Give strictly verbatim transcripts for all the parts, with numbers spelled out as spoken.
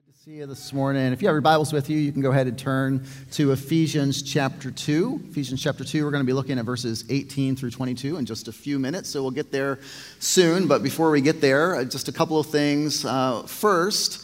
To see you this morning. If you have your Bibles with you, you can go ahead and turn to Ephesians chapter two. Ephesians chapter two, we're going to be looking at verses eighteen through twenty-two in just a few minutes, so we'll get there soon. But before we get there, just a couple of things. Uh, first,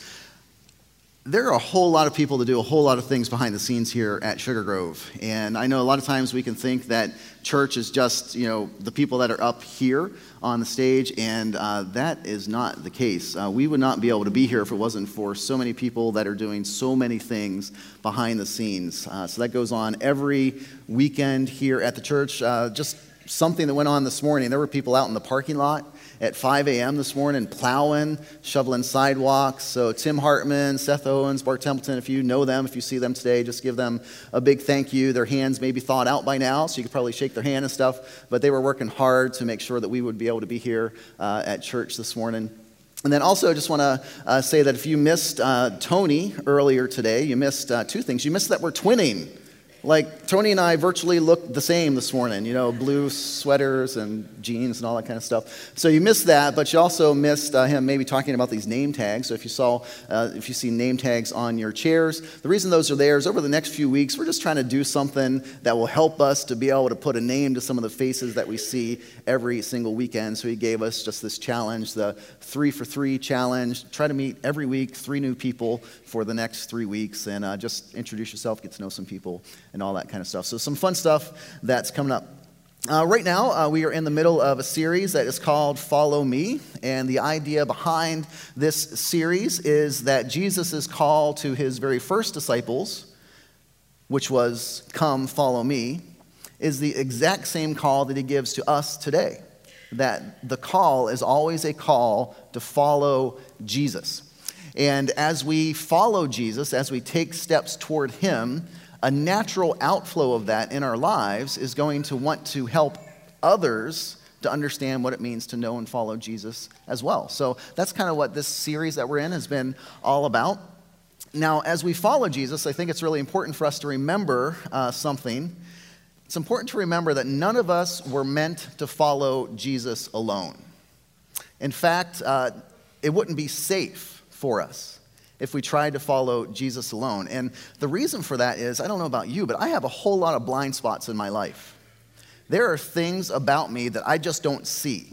there are a whole lot of people that do a whole lot of things behind the scenes here at Sugar Grove. And I know a lot of times we can think that church is just, you know, the people that are up here on the stage, and uh, that is not the case. Uh, we would not be able to be here if it wasn't for so many people that are doing so many things behind the scenes. Uh, so that goes on every weekend here at the church. Uh, just something that went on this morning. There were people out in the parking lot at five a.m. this morning plowing, shoveling sidewalks. So Tim Hartman, Seth Owens, Bart Templeton, if you know them, if you see them today, just give them a big thank you. Their hands may be thawed out by now, so you could probably shake their hand and stuff, but they were working hard to make sure that we would be able to be here uh, at church this morning. And then also I just want to uh, say that if you missed uh, Tony earlier today, you missed uh, two things. You missed that we're twinning. Like, Tony and I virtually looked the same this morning, you know, blue sweaters and jeans and all that kind of stuff. So you missed that, but you also missed uh, him maybe talking about these name tags. So if you saw, uh, if you see name tags on your chairs, the reason those are there is over the next few weeks, we're just trying to do something that will help us to be able to put a name to some of the faces that we see every single weekend. So he gave us just this challenge, the three for three challenge. Try to meet every week three new people for the next three weeks and uh, just introduce yourself, get to know some people, and all that kind of stuff. So some fun stuff that's coming up. Uh, right now, uh, we are in the middle of a series that is called Follow Me, and the idea behind this series is that Jesus' call to his very first disciples, which was, "Come, follow me," is the exact same call that he gives to us today. That the call is always a call to follow Jesus. And as we follow Jesus, as we take steps toward him, a natural outflow of that in our lives is going to want to help others to understand what it means to know and follow Jesus as well. So that's kind of what this series that we're in has been all about. Now, as we follow Jesus, I think it's really important for us to remember uh, something. It's important to remember that none of us were meant to follow Jesus alone. In fact, uh, it wouldn't be safe for us if we tried to follow Jesus alone. And the reason for that is, I don't know about you, but I have a whole lot of blind spots in my life. There are things about me that I just don't see.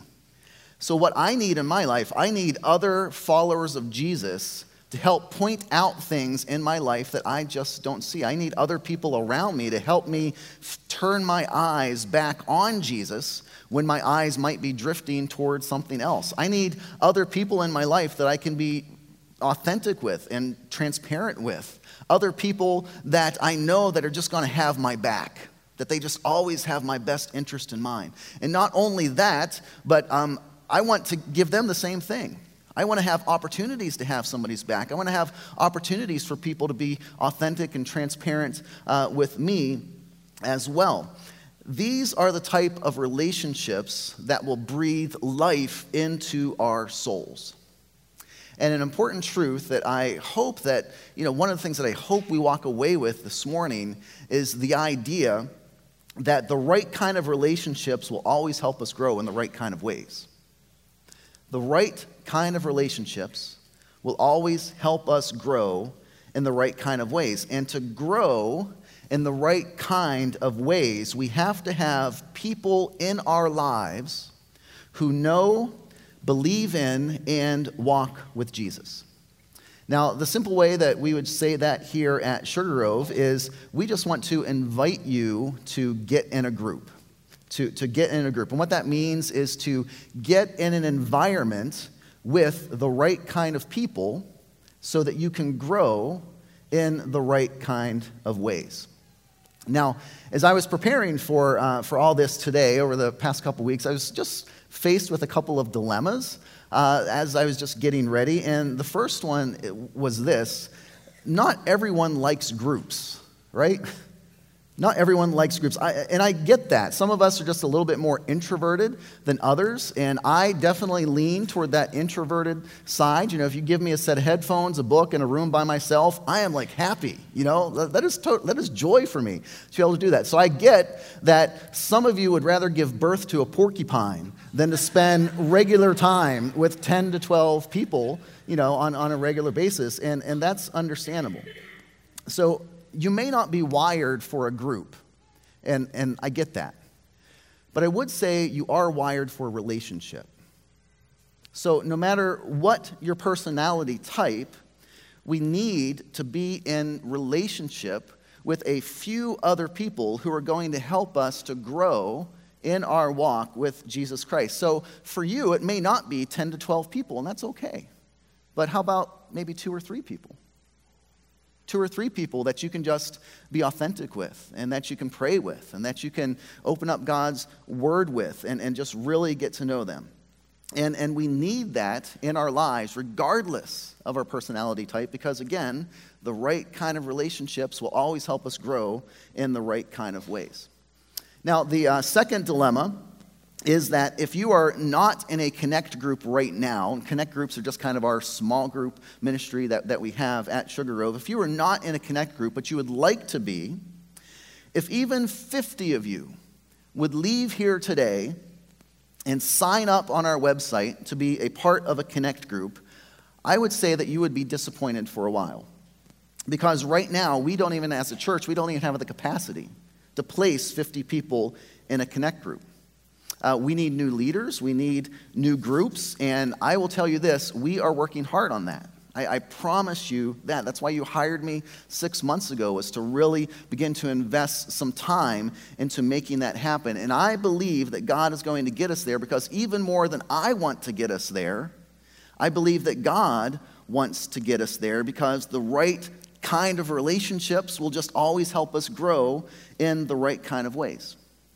So what I need in my life, I need other followers of Jesus to help point out things in my life that I just don't see. I need other people around me to help me f- turn my eyes back on Jesus when my eyes might be drifting towards something else. I need other people in my life that I can be authentic with and transparent with. Other people that I know that are just going to have my back, that they just always have my best interest in mind. And not only that, but um, I want to give them the same thing. I want to have opportunities to have somebody's back. I want to have opportunities for people to be authentic and transparent uh, with me as well. These are the type of relationships that will breathe life into our souls. And an important truth that I hope that, you know, one of the things that I hope we walk away with this morning is the idea that the right kind of relationships will always help us grow in the right kind of ways. The right kind of relationships will always help us grow in the right kind of ways. And to grow in the right kind of ways, we have to have people in our lives who know, believe in, and walk with Jesus. Now, the simple way that we would say that here at Sugar Grove is we just want to invite you to get in a group, to, to get in a group. And what that means is to get in an environment with the right kind of people so that you can grow in the right kind of ways. Now, as I was preparing for, uh, for all this today over the past couple weeks, I was just faced with a couple of dilemmas uh, as I was just getting ready. And the first one was this: not everyone likes groups, right? Not everyone likes groups, I, and I get that. Some of us are just a little bit more introverted than others, and I definitely lean toward that introverted side. You know, if you give me a set of headphones, a book, and a room by myself, I am like happy. You know, that is to- that is joy for me to be able to do that. So I get that some of you would rather give birth to a porcupine than to spend regular time with ten to twelve people, you know, on, on a regular basis, and, and that's understandable. So you may not be wired for a group, and, and I get that. But I would say you are wired for a relationship. So no matter what your personality type, we need to be in relationship with a few other people who are going to help us to grow in our walk with Jesus Christ. So for you, it may not be ten to twelve people, and that's okay. But how about maybe two or three people? Two or three people that you can just be authentic with, and that you can pray with, and that you can open up God's word with, and, and just really get to know them. And, and we need that in our lives, regardless of our personality type, because again, the right kind of relationships will always help us grow in the right kind of ways. Now, the uh, second dilemma is that if you are not in a Connect group right now, and Connect groups are just kind of our small group ministry that, that we have at Sugar Grove, if you are not in a Connect group, but you would like to be, if even fifty of you would leave here today and sign up on our website to be a part of a Connect group, I would say that you would be disappointed for a while. Because right now, we don't even, as a church, we don't even have the capacity to place fifty people in a Connect group. Uh, we need new leaders, we need new groups, and I will tell you this, we are working hard on that. I, I promise you that. That's why you hired me six months ago, was to really begin to invest some time into making that happen. And I believe that God is going to get us there, because even more than I want to get us there, I believe that God wants to get us there, because the right kind of relationships will just always help us grow in the right kind of ways.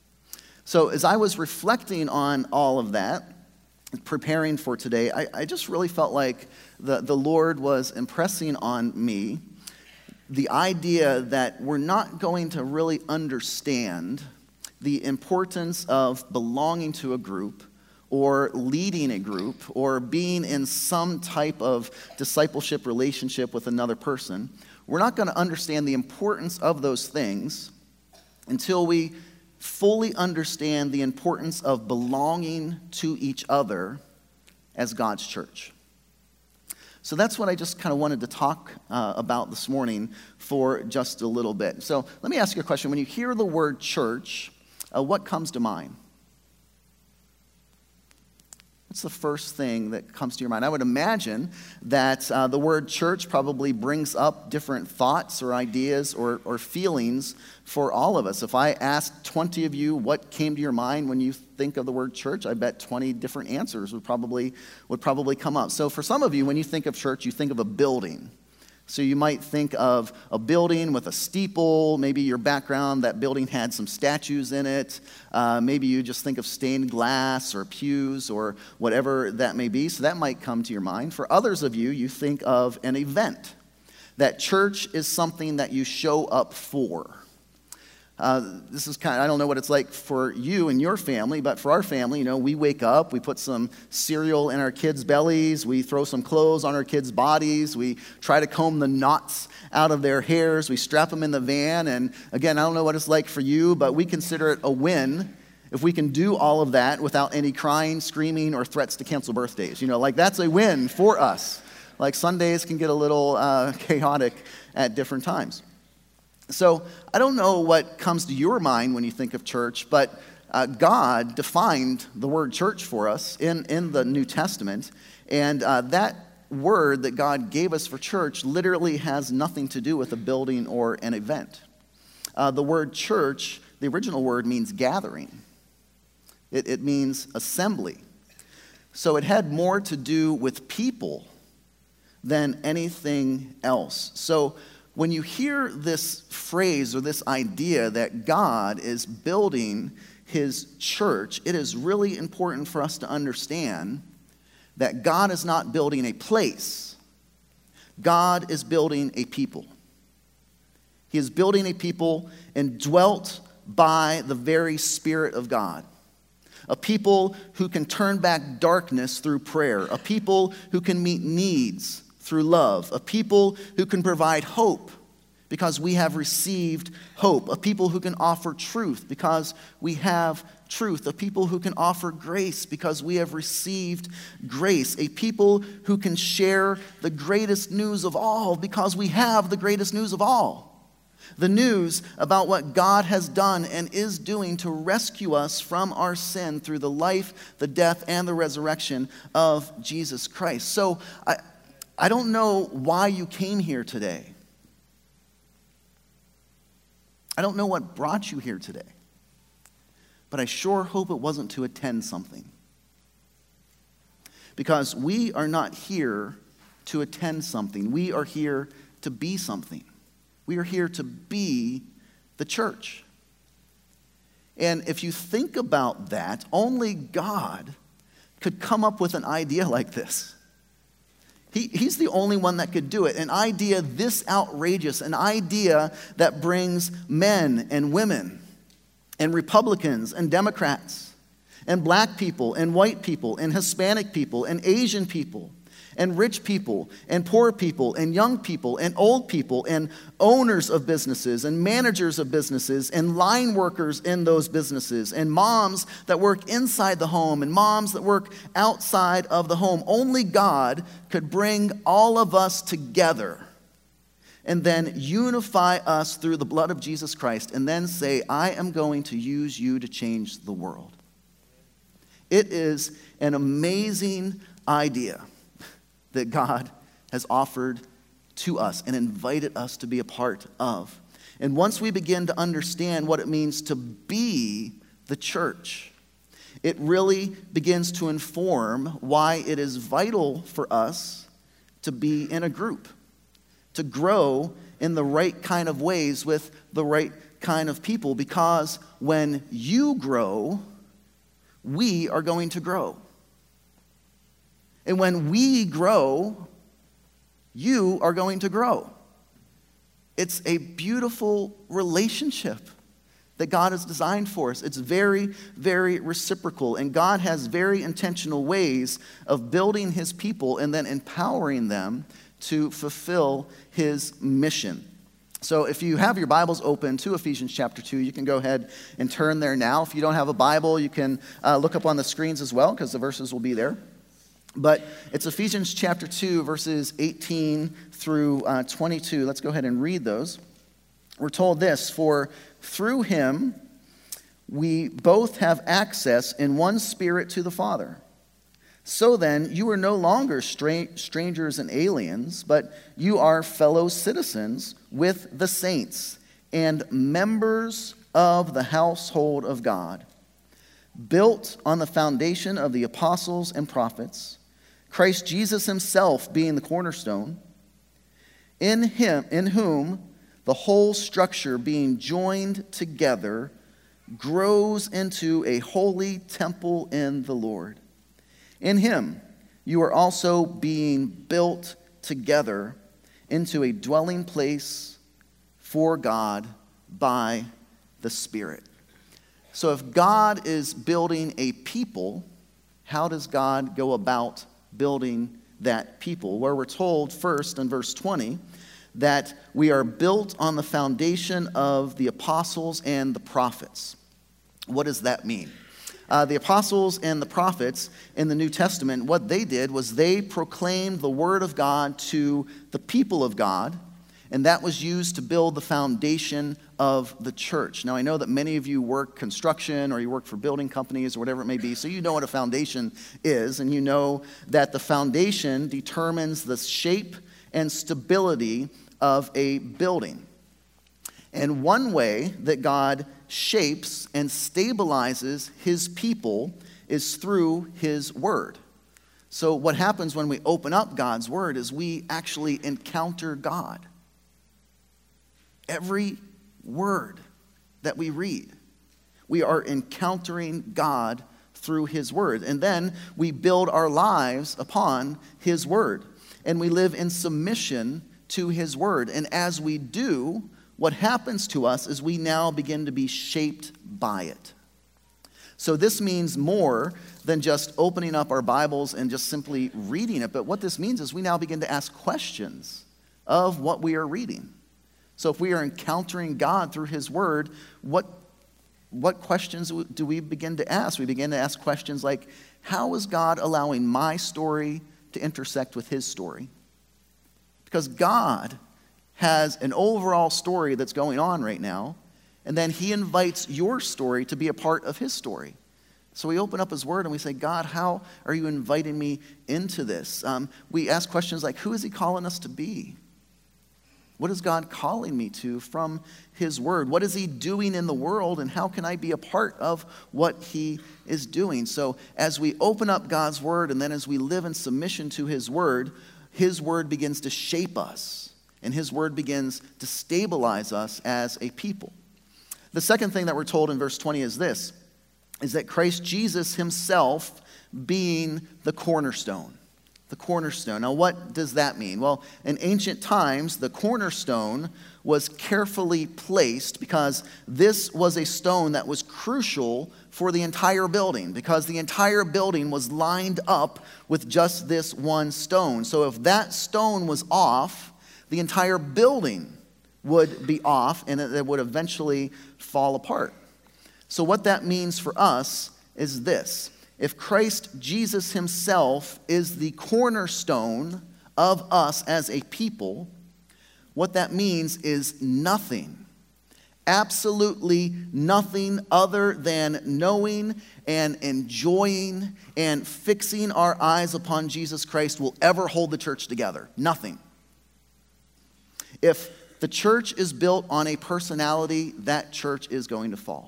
So as I was reflecting on all of that, preparing for today, I, I just really felt like the, the Lord was impressing on me the idea that we're not going to really understand the importance of belonging to a group, or leading a group, or being in some type of discipleship relationship with another person. We're not going to understand the importance of those things until we fully understand the importance of belonging to each other as God's church. So that's what I just kind of wanted to talk uh, about this morning for just a little bit. So let me ask you a question. When you hear the word church, uh, what comes to mind? What's the first thing that comes to your mind? I would imagine that uh, the word church probably brings up different thoughts or ideas or, or feelings for all of us. If I asked twenty of you what came to your mind when you think of the word church, I bet twenty different answers would probably, would probably come up. So for some of you, when you think of church, you think of a building. So you might think of a building with a steeple. Maybe your background, that building had some statues in it. Uh, maybe you just think of stained glass or pews or whatever that may be. So that might come to your mind. For others of you, you think of an event. That church is something that you show up for. Uh, this is kind of, I don't know what it's like for you and your family, but for our family, you know, we wake up, we put some cereal in our kids' bellies, we throw some clothes on our kids' bodies, we try to comb the knots out of their hairs, we strap them in the van, and again, I don't know what it's like for you, but we consider it a win if we can do all of that without any crying, screaming, or threats to cancel birthdays. You know, like that's a win for us. Like Sundays can get a little uh, chaotic at different times. So I don't know what comes to your mind when you think of church, but uh, God defined the word church for us in, in the New Testament, and uh, that word that God gave us for church literally has nothing to do with a building or an event. Uh, the word church, the original word, means gathering. It, it means assembly. So it had more to do with people than anything else. So when you hear this phrase or this idea that God is building his church, it is really important for us to understand that God is not building a place. God is building a people. He is building a people indwelt by the very Spirit of God. A people who can turn back darkness through prayer. A people who can meet needs through love. A people who can provide hope because we have received hope. A people who can offer truth because we have truth. A people who can offer grace because we have received grace. A people who can share the greatest news of all because we have the greatest news of all. The news about what God has done and is doing to rescue us from our sin through the life, the death, and the resurrection of Jesus Christ. So I, I don't know why you came here today. I don't know what brought you here today. But I sure hope it wasn't to attend something. Because we are not here to attend something. We are here to be something. We are here to be the church. And if you think about that, only God could come up with an idea like this. He, he's the only one that could do it. An idea this outrageous, an idea that brings men and women and Republicans and Democrats and black people and white people and Hispanic people and Asian people and rich people and poor people and young people and old people and owners of businesses and managers of businesses and line workers in those businesses and moms that work inside the home and moms that work outside of the home. Only God could bring all of us together and then unify us through the blood of Jesus Christ and then say, I am going to use you to change the world. It is an amazing idea that God has offered to us and invited us to be a part of. And once we begin to understand what it means to be the church, it really begins to inform why it is vital for us to be in a group, to grow in the right kind of ways with the right kind of people, because when you grow, we are going to grow. And when we grow, you are going to grow. It's a beautiful relationship that God has designed for us. It's very, very reciprocal. And God has very intentional ways of building his people and then empowering them to fulfill his mission. So if you have your Bibles open to Ephesians chapter two, you can go ahead and turn there now. If you don't have a Bible, you can uh, look up on the screens as well, because the verses will be there. But it's Ephesians chapter two, verses eighteen through uh, twenty-two. Let's go ahead and read those. We're told this: for through him we both have access in one Spirit to the Father. So then, you are no longer stra- strangers and aliens, but you are fellow citizens with the saints and members of the household of God, built on the foundation of the apostles and prophets, Christ Jesus himself being the cornerstone, in him, in whom the whole structure being joined together grows into a holy temple in the Lord. In him you are also being built together into a dwelling place for God by the Spirit. So if God is building a people, how does God go about building that people? Where we're told first in verse twenty that we are built on the foundation of the apostles and the prophets. What does that mean? Uh, the apostles and the prophets in the New Testament, what they did was they proclaimed the word of God to the people of God, and that was used to build the foundation of the church. Now, I know that many of you work construction or you work for building companies or whatever it may be, so you know what a foundation is, and you know that the foundation determines the shape and stability of a building. And one way that God shapes and stabilizes his people is through his word. So what happens when we open up God's word is we actually encounter God. Every word that we read, we are encountering God through his word. And then we build our lives upon his word. And we live in submission to his word. And as we do, what happens to us is we now begin to be shaped by it. So this means more than just opening up our Bibles and just simply reading it. But what this means is we now begin to ask questions of what we are reading. So if we are encountering God through his word, what, what questions do we begin to ask? We begin to ask questions like, how is God allowing my story to intersect with his story? Because God has an overall story that's going on right now, and then he invites your story to be a part of his story. So we open up his word and we say, God, how are you inviting me into this? Um, we ask questions like, who is he calling us to be? What is God calling me to from his word? What is he doing in the world, and how can I be a part of what he is doing? So as we open up God's word, and then as we live in submission to his word, his word begins to shape us, and his word begins to stabilize us as a people. The second thing that we're told in verse twenty is this, is that Christ Jesus himself being the cornerstone. The cornerstone. Now, what does that mean? Well, in ancient times, the cornerstone was carefully placed because this was a stone that was crucial for the entire building, because the entire building was lined up with just this one stone. So if that stone was off, the entire building would be off, and it would eventually fall apart. So what that means for us is this. If Christ Jesus himself is the cornerstone of us as a people, what that means is nothing, absolutely nothing other than knowing and enjoying and fixing our eyes upon Jesus Christ will ever hold the church together. Nothing. If the church is built on a personality, that church is going to fall.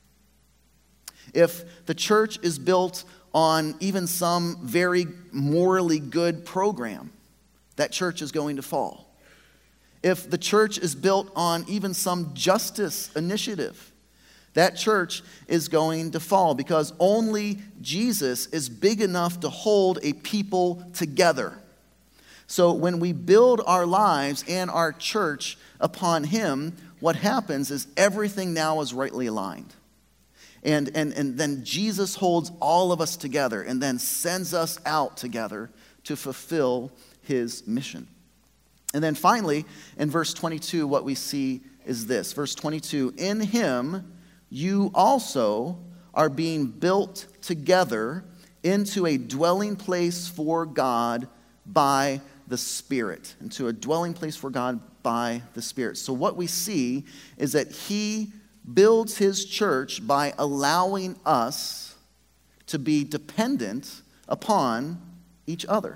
If the church is built on even some very morally good program, that church is going to fall. If the church is built on even some justice initiative, that church is going to fall, because only Jesus is big enough to hold a people together. So when we build our lives and our church upon him, what happens is everything now is rightly aligned. And, and, and then Jesus holds all of us together and then sends us out together to fulfill his mission. And then finally, in verse twenty-two, what we see is this. Verse twenty-two, in him you also are being built together into a dwelling place for God by the Spirit. Into a dwelling place for God by the Spirit. So what we see is that he builds his church by allowing us to be dependent upon each other.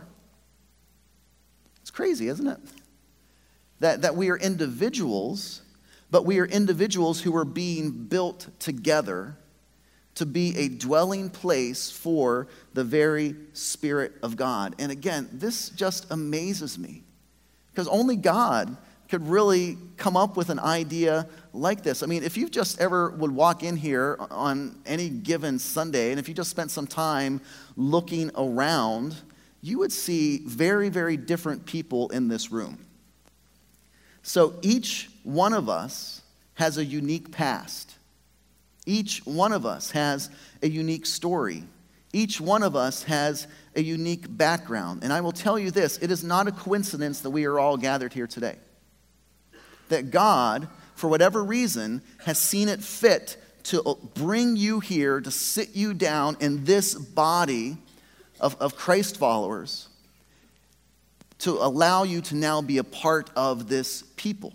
It's crazy, isn't it? That, that we are individuals, but we are individuals who are being built together to be a dwelling place for the very Spirit of God. And again, this just amazes me, because only God could really come up with an idea like this. I mean, if you just ever would walk in here on any given Sunday, and if you just spent some time looking around, you would see very, very different people in this room. So each one of us has a unique past. Each one of us has a unique story. Each one of us has a unique background. And I will tell you this, it is not a coincidence that we are all gathered here today. That God, for whatever reason, has seen it fit to bring you here, to sit you down in this body of, of Christ followers, to allow you to now be a part of this people.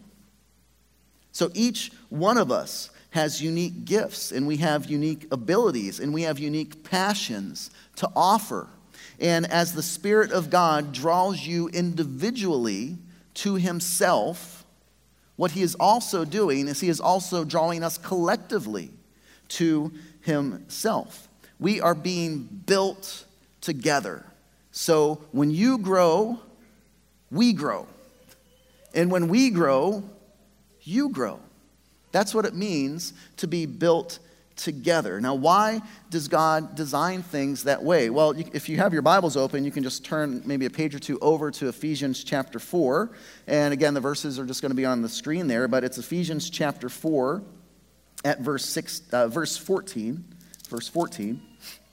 So each one of us has unique gifts, and we have unique abilities, and we have unique passions to offer. And as the Spirit of God draws you individually to himself, what he is also doing is he is also drawing us collectively to himself. We are being built together. So when you grow, we grow. And when we grow, you grow. That's what it means to be built together. Now, why does God design things that way? Well, you, if you have your Bibles open, you can just turn maybe a page or two over to Ephesians chapter four. And again, the verses are just going to be on the screen there, but it's Ephesians chapter four at verse six, uh, verse fourteen. Verse fourteen.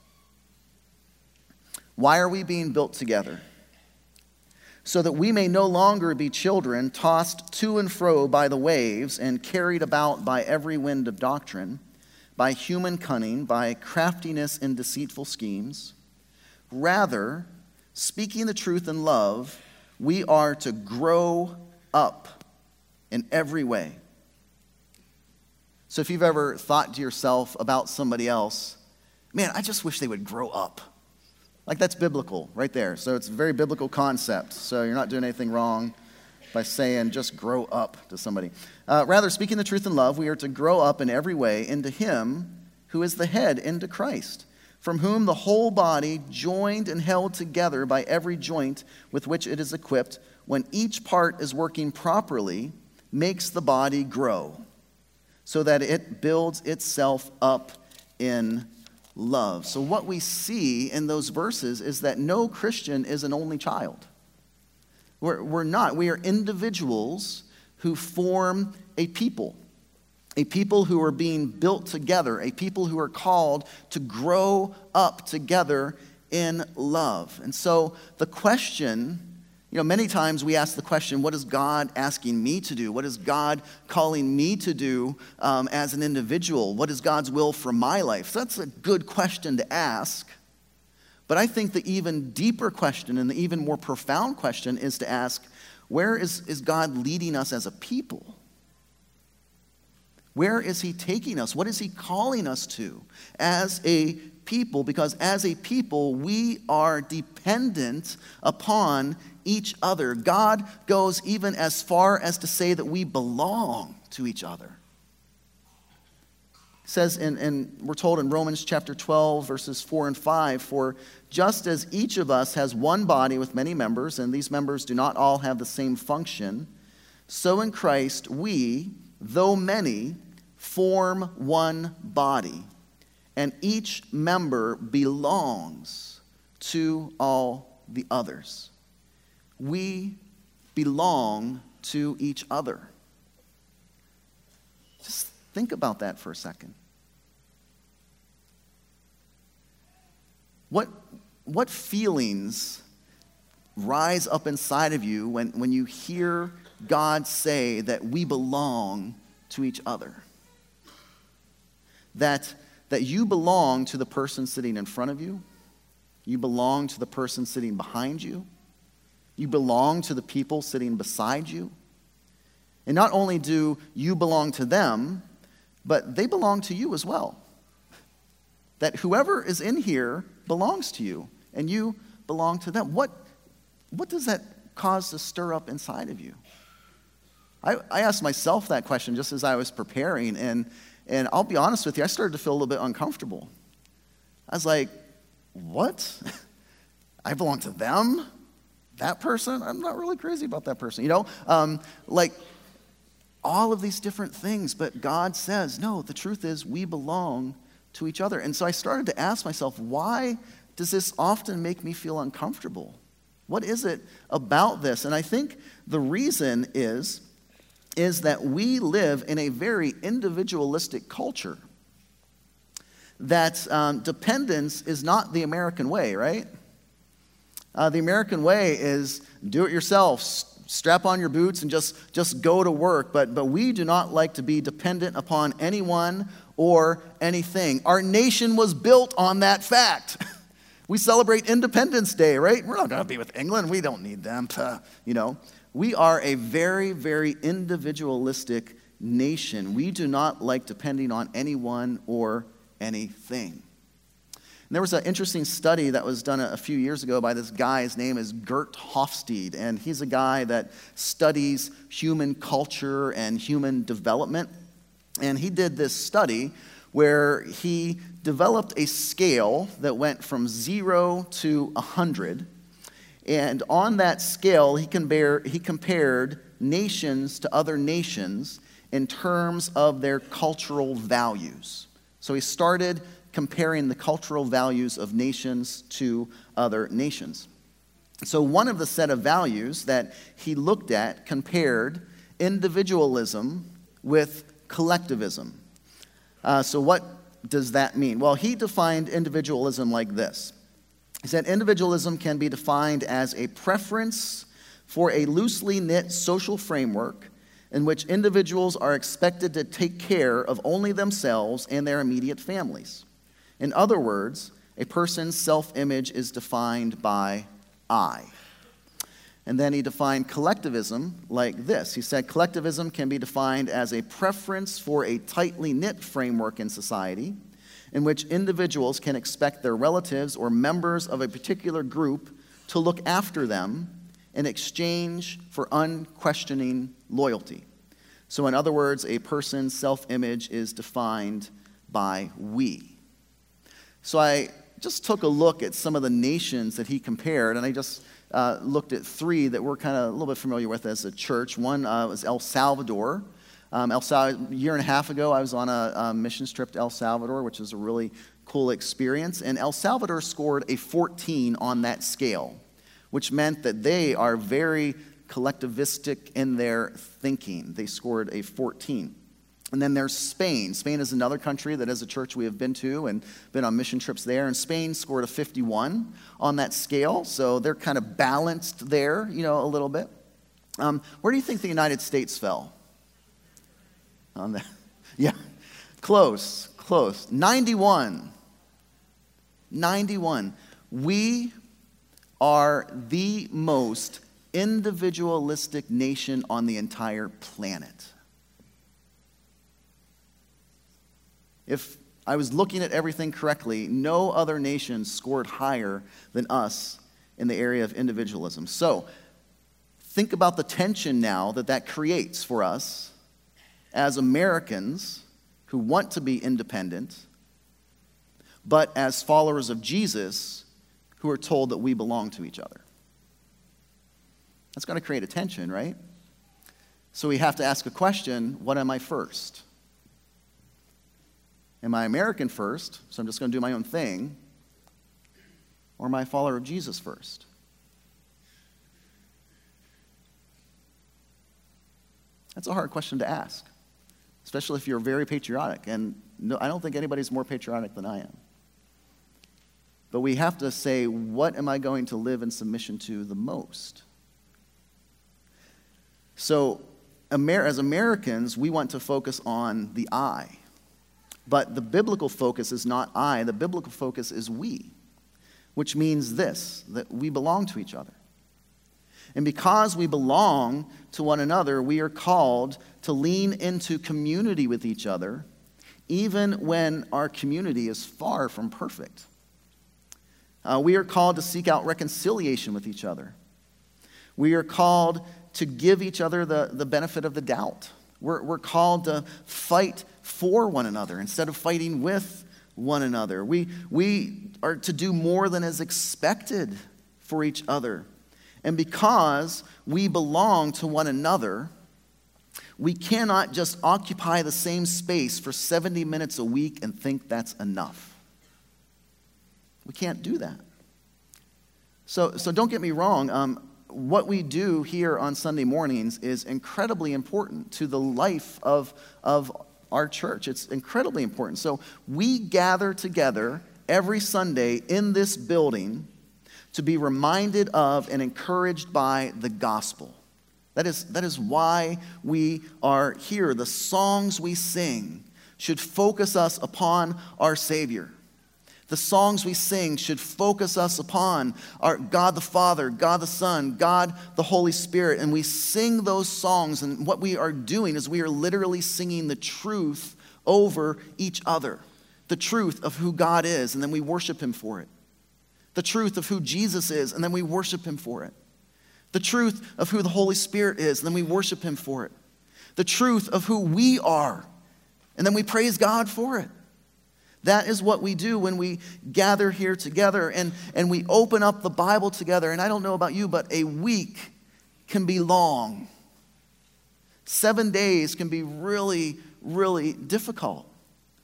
Why are we being built together? So that we may no longer be children tossed to and fro by the waves and carried about by every wind of doctrine, by human cunning, by craftiness and deceitful schemes. Rather, speaking the truth in love, we are to grow up in every way. So if you've ever thought to yourself about somebody else, man, I just wish they would grow up. Like, that's biblical right there. So it's a very biblical concept. So you're not doing anything wrong by saying just grow up to somebody. Uh, rather, speaking the truth in love, we are to grow up in every way into him who is the head, into Christ, from whom the whole body, joined and held together by every joint with which it is equipped, when each part is working properly, makes the body grow, so that it builds itself up in love. So what we see in those verses is that no Christian is an only child. We're, we're not. We are individuals who form a people, a people who are being built together, a people who are called to grow up together in love. And so the question, you know, many times we ask the question, what is God asking me to do? What is God calling me to do um, as an individual? What is God's will for my life? So that's a good question to ask. But I think the even deeper question and the even more profound question is to ask, where is, is God leading us as a people? Where is he taking us? What is he calling us to as a people? Because as a people, we are dependent upon each other. God goes even as far as to say that we belong to each other. It says, in, in, we're told in Romans chapter twelve, verses four and five, for just as each of us has one body with many members, and these members do not all have the same function, so in Christ we, though many, form one body, and each member belongs to all the others. We belong to each other. Just think about that for a second. What, what feelings rise up inside of you when, when you hear God say that we belong to each other? That, that you belong to the person sitting in front of you. You belong to the person sitting behind you. You belong to the people sitting beside you. And not only do you belong to them, but they belong to you as well. That whoever is in here belongs to you, and you belong to them. What, what does that cause to stir up inside of you? I, I asked myself that question just as I was preparing, and, and I'll be honest with you, I started to feel a little bit uncomfortable. I was like, what? I belong to them? That person? I'm not really crazy about that person, you know? Um, like, all of these different things, but God says, no, the truth is we belong to each other. And so I started to ask myself, why does this often make me feel uncomfortable? What is it about this? And I think the reason is, is that we live in a very individualistic culture. That um, dependence is not the American way, right? Uh, the American way is do it yourself, strap on your boots and just, just go to work. But, but we do not like to be dependent upon anyone or anything. Our nation was built on that fact. We celebrate Independence Day, right? We're not going to be with England. We don't need them. To, you know, we are a very, very individualistic nation. We do not like depending on anyone or anything. And there was an interesting study that was done a few years ago by this guy. His name is Gert Hofstede, and he's a guy that studies human culture and human development. And he did this study where he developed a scale that went from zero to one hundred. And on that scale, he, compare, he compared nations to other nations in terms of their cultural values. So he started comparing the cultural values of nations to other nations. So one of the set of values that he looked at compared individualism with collectivism. Uh, so what does that mean? Well, he defined individualism like this. He said individualism can be defined as a preference for a loosely knit social framework in which individuals are expected to take care of only themselves and their immediate families. In other words, a person's self-image is defined by I. And then he defined collectivism like this. He said collectivism can be defined as a preference for a tightly knit framework in society in which individuals can expect their relatives or members of a particular group to look after them in exchange for unquestioning loyalty. So in other words, a person's self-image is defined by we. So I just took a look at some of the nations that he compared, and I just uh, looked at three that we're kind of a little bit familiar with as a church. One uh, was El Salvador. Um, El Salvador, a year and a half ago, I was on a, a missions trip to El Salvador, which was a really cool experience. And El Salvador scored a fourteen on that scale, which meant that they are very collectivistic in their thinking. They scored a fourteen. And then there's Spain. Spain is another country that as a church we have been to and been on mission trips there. And Spain scored a fifty-one on that scale. So they're kind of balanced there, you know, a little bit. Um, where do you think the United States fell? On that? Yeah, close, close. ninety-one. ninety-one. We are the most individualistic nation on the entire planet. If I was looking at everything correctly, no other nation scored higher than us in the area of individualism. So think about the tension now that that creates for us as Americans who want to be independent, but as followers of Jesus who are told that we belong to each other. That's going to create a tension, right? So we have to ask a question, what am I first? Am I American first, so I'm just going to do my own thing? Or am I a follower of Jesus first? That's a hard question to ask, especially if you're very patriotic. And no, I don't think anybody's more patriotic than I am. But we have to say, what am I going to live in submission to the most? So Amer- as Americans, we want to focus on the I. But the biblical focus is not I. The biblical focus is we, which means this, that we belong to each other. And because we belong to one another, we are called to lean into community with each other, even when our community is far from perfect. Uh, we are called to seek out reconciliation with each other. We are called to give each other the, the benefit of the doubt. We're, we're called to fight for one another instead of fighting with one another. We, we are to do more than is expected for each other. And because we belong to one another, we cannot just occupy the same space for seventy minutes a week and think that's enough. We can't do that. So, so don't get me wrong. Um, what we do here on Sunday mornings is incredibly important to the life of, of our church. It's incredibly important. So we gather together every Sunday in this building to be reminded of and encouraged by the gospel. That is, that is why we are here. The songs we sing should focus us upon our Savior. The songs we sing should focus us upon our God the Father, God the Son, God the Holy Spirit. And we sing those songs, and what we are doing is we are literally singing the truth over each other. The truth of who God is, and then we worship Him for it. The truth of who Jesus is, and then we worship Him for it. The truth of who the Holy Spirit is, and then we worship Him for it. The truth of who we are, and then we praise God for it. That is what we do when we gather here together and, and we open up the Bible together. And I don't know about you, but a week can be long. Seven days can be really, really difficult.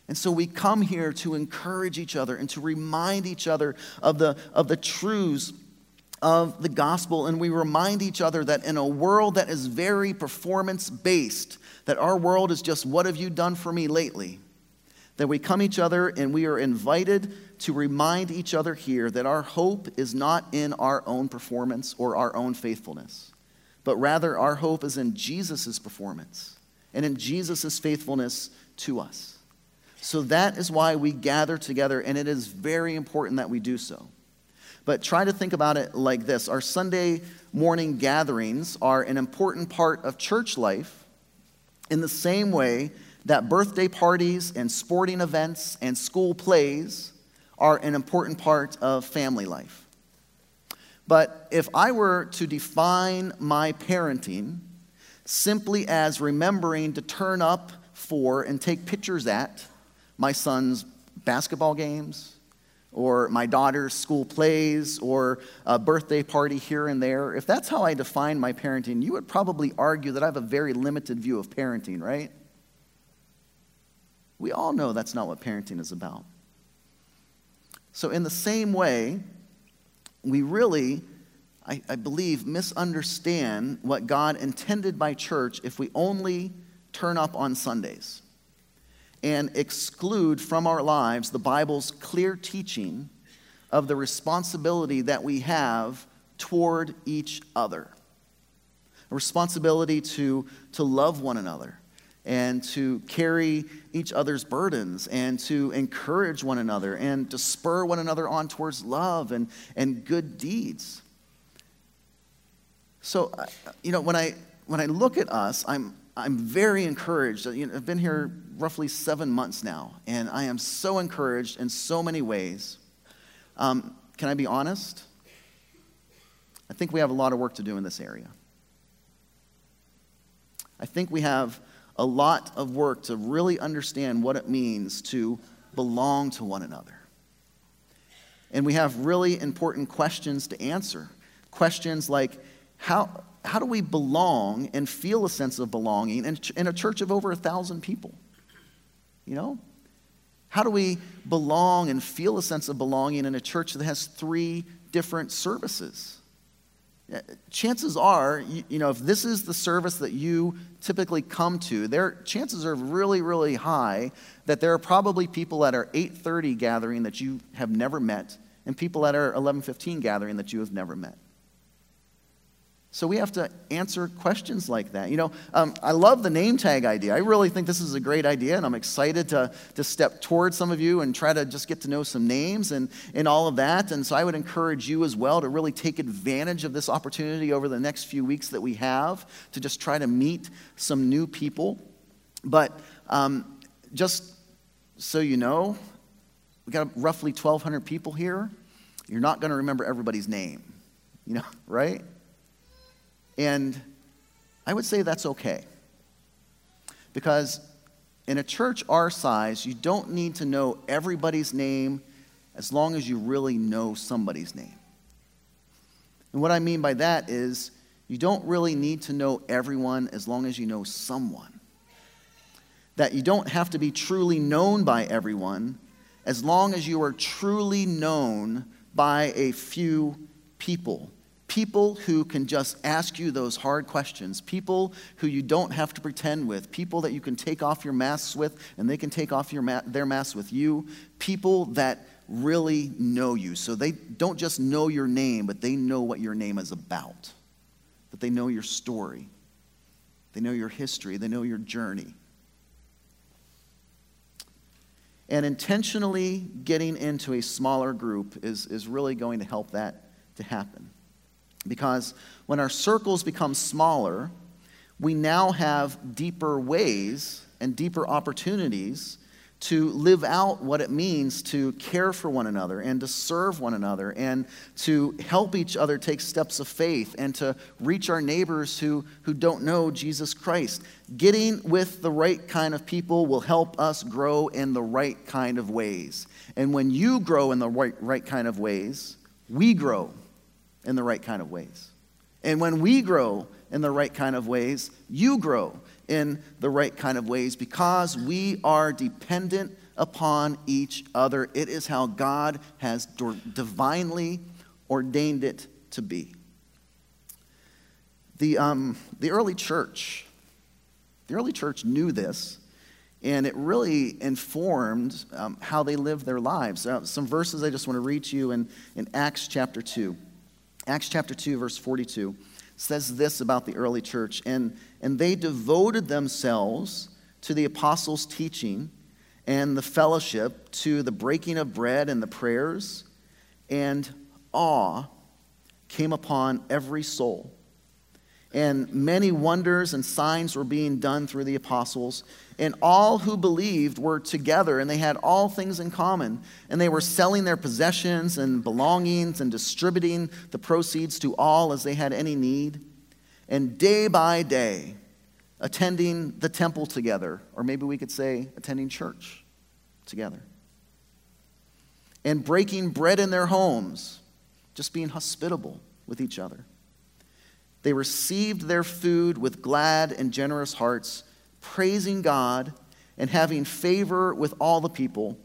And so we come here to encourage each other and to remind each other of the, of the truths of the gospel. And we remind each other that in a world that is very performance-based, that our world is just, what have you done for me lately? That we come each other and we are invited to remind each other here that our hope is not in our own performance or our own faithfulness, but rather our hope is in Jesus' performance and in Jesus' faithfulness to us. So that is why we gather together, and it is very important that we do so. But try to think about it like this. Our Sunday morning gatherings are an important part of church life in the same way that birthday parties and sporting events and school plays are an important part of family life. But if I were to define my parenting simply as remembering to turn up for and take pictures at my son's basketball games, or my daughter's school plays, or a birthday party here and there, if that's how I define my parenting, you would probably argue that I have a very limited view of parenting, right? We all know that's not what parenting is about. So in the same way, we really, I, I believe, misunderstand what God intended by church if we only turn up on Sundays and exclude from our lives the Bible's clear teaching of the responsibility that we have toward each other. A responsibility to, to love one another and to carry each other's burdens and to encourage one another and to spur one another on towards love and, and good deeds. So, you know, when I when I look at us, I'm I'm very encouraged. You know, I've been here roughly seven months now, and I am so encouraged in so many ways. Um, can I be honest? I think we have a lot of work to do in this area. I think we have a lot of work to really understand what it means to belong to one another. And we have really important questions to answer. Questions like, how... How do we belong and feel a sense of belonging in, in a church of over a thousand people? You know? How do we belong and feel a sense of belonging in a church that has three different services? Chances are, you, you know, if this is the service that you typically come to, there chances are really, really high that there are probably people at our eight thirty gathering that you have never met and people at our eleven fifteen gathering that you have never met. So we have to answer questions like that. You know, um, I love the name tag idea. I really think this is a great idea, and I'm excited to, to step towards some of you and try to just get to know some names and, and all of that. And so I would encourage you as well to really take advantage of this opportunity over the next few weeks that we have to just try to meet some new people. But um, just so you know, we got roughly twelve hundred people here. You're not going to remember everybody's name, you know, right? And I would say that's okay. Because in a church our size, you don't need to know everybody's name as long as you really know somebody's name. And what I mean by that is you don't really need to know everyone as long as you know someone. That you don't have to be truly known by everyone as long as you are truly known by a few people. People who can just ask you those hard questions. People who you don't have to pretend with. People that you can take off your masks with and they can take off your ma- their masks with you. People that really know you. So they don't just know your name, but they know what your name is about. That they know your story. They know your history. They know your journey. And intentionally getting into a smaller group is, is really going to help that to happen. Because when our circles become smaller, we now have deeper ways and deeper opportunities to live out what it means to care for one another and to serve one another and to help each other take steps of faith and to reach our neighbors who, who don't know Jesus Christ. Getting with the right kind of people will help us grow in the right kind of ways. And when you grow in the right, right kind of ways, we grow in the right kind of ways. And when we grow in the right kind of ways, you grow in the right kind of ways because we are dependent upon each other. It is how God has divinely ordained it to be. The, um, the early church, the early church knew this, and it really informed um, how they lived their lives. Uh, some verses I just want to read to you in, in Acts chapter two. Acts chapter two, verse forty-two says this about the early church. And, and they devoted themselves to the apostles' teaching and the fellowship, to the breaking of bread and the prayers, and awe came upon every soul. And many wonders and signs were being done through the apostles. And all who believed were together, and they had all things in common. And they were selling their possessions and belongings and distributing the proceeds to all as they had any need. And day by day, attending the temple together, or maybe we could say attending church together. And breaking bread in their homes, just being hospitable with each other. They received their food with glad and generous hearts, praising God and having favor with all the people.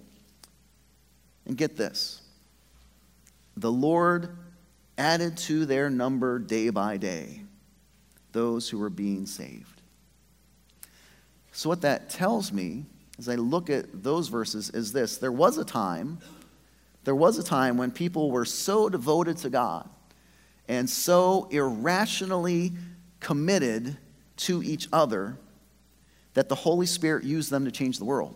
And get this, the Lord added to their number day by day those who were being saved. So what that tells me, as I look at those verses, is this. There was a time, there was a time when people were so devoted to God and so irrationally committed to each other that the Holy Spirit used them to change the world.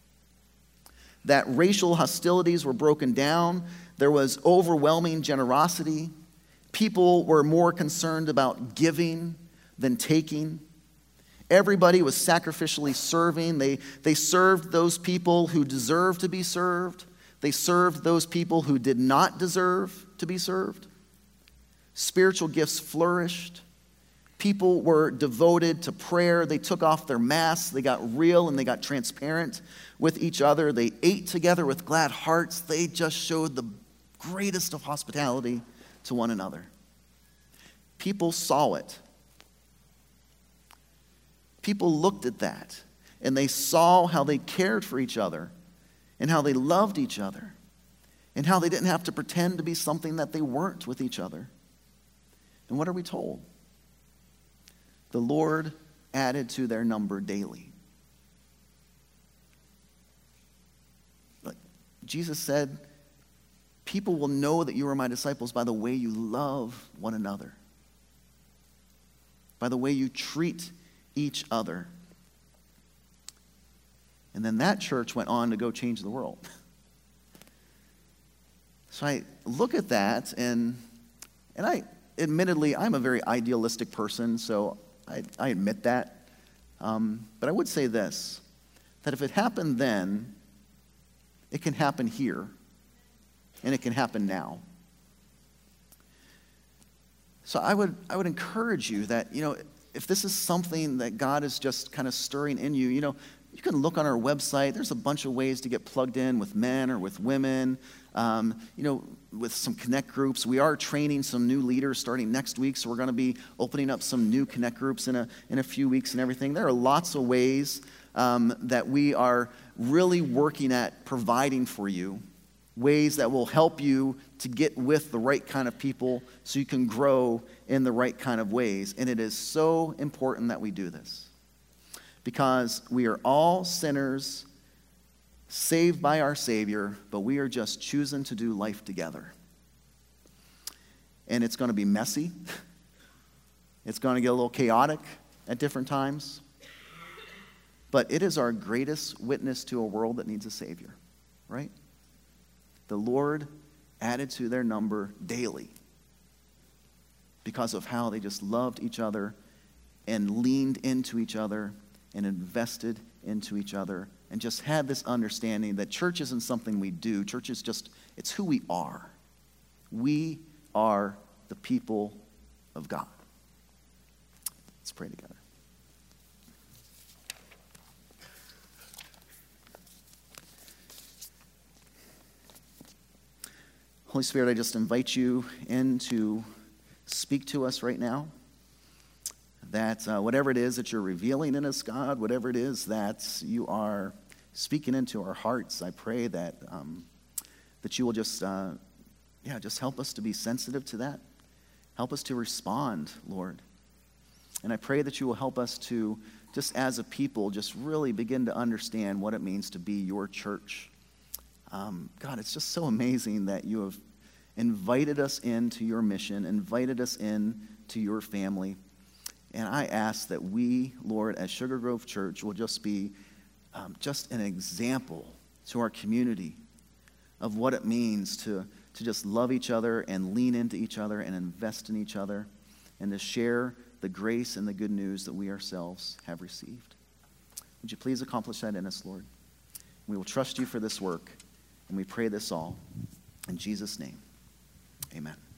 That racial hostilities were broken down. There was overwhelming generosity. People were more concerned about giving than taking. Everybody was sacrificially serving. They, they served those people who deserved to be served. They served those people who did not deserve to be served. Spiritual gifts flourished. People were devoted to prayer. They took off their masks. They got real and they got transparent with each other. They ate together with glad hearts. They just showed the greatest of hospitality to one another. People saw it. People looked at that and they saw how they cared for each other and how they loved each other and how they didn't have to pretend to be something that they weren't with each other. And what are we told? The Lord added to their number daily. But Jesus said, people will know that you are my disciples by the way you love one another, by the way you treat each other. And then that church went on to go change the world. So I look at that, and and I, admittedly, I'm a very idealistic person, so I, I admit that. Um, but I would say this, that if it happened then, it can happen here, and it can happen now. So I would I would encourage you that, you know, if this is something that God is just kind of stirring in you, you know, you can look on our website. There's a bunch of ways to get plugged in with men or with women, um, you know, with some Connect groups. We are training some new leaders starting next week, so we're going to be opening up some new Connect groups in a, in a few weeks and everything. There are lots of ways um, that we are really working at providing for you, ways that will help you to get with the right kind of people so you can grow in the right kind of ways. And it is so important that we do this because we are all sinners saved by our Savior, but we are just choosing to do life together. And it's going to be messy. It's going to get a little chaotic at different times. But it is our greatest witness to a world that needs a Savior, right? The Lord added to their number daily because of how they just loved each other and leaned into each other and invested into each other and just had this understanding that church isn't something we do. Church is just, it's who we are. We are the people of God. Let's pray together. Holy Spirit, I just invite you in to speak to us right now. That uh, whatever it is that you're revealing in us, God, whatever it is that you are speaking into our hearts. I pray that um, that you will just, uh, yeah, just help us to be sensitive to that. Help us to respond, Lord. And I pray that you will help us to, just as a people, just really begin to understand what it means to be your church. Um, God, it's just so amazing that you have invited us into your mission, invited us in to your family. And I ask that we, Lord, as Sugar Grove Church, will just be um, just an example to our community of what it means to, to just love each other and lean into each other and invest in each other and to share the grace and the good news that we ourselves have received. Would you please accomplish that in us, Lord? We will trust you for this work, and we pray this all in Jesus' name. Amen.